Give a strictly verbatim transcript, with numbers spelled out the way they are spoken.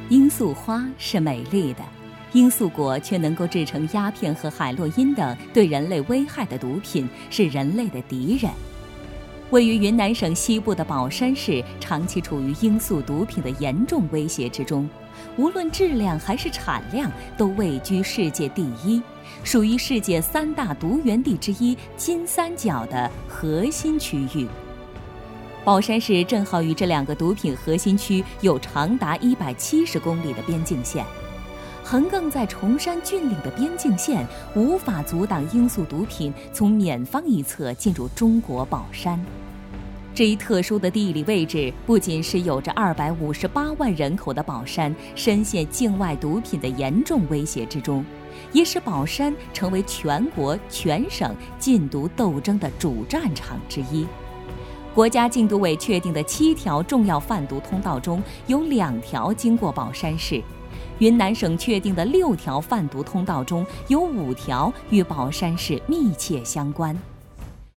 罂粟花是美丽的，罂粟果却能够制成鸦片和海洛因等对人类危害的毒品，是人类的敌人。位于云南省西部的保山市长期处于罂粟毒品的严重威胁之中，无论质量还是产量都位居世界第一，属于世界三大毒源地之一金三角的核心区域。保山市正好与这两个毒品核心区有长达一百七十公里的边境线，横亘在崇山峻岭的边境线无法阻挡罂粟毒品从缅方一侧进入中国保山。这一特殊的地理位置，不仅是有着二百五十八万人口的保山深陷境外毒品的严重威胁之中，也使保山成为全国全省禁毒斗争的主战场之一。国家禁毒委确定的七条重要贩毒通道中，有两条经过保山市；云南省确定的六条贩毒通道中，有五条与保山市密切相关。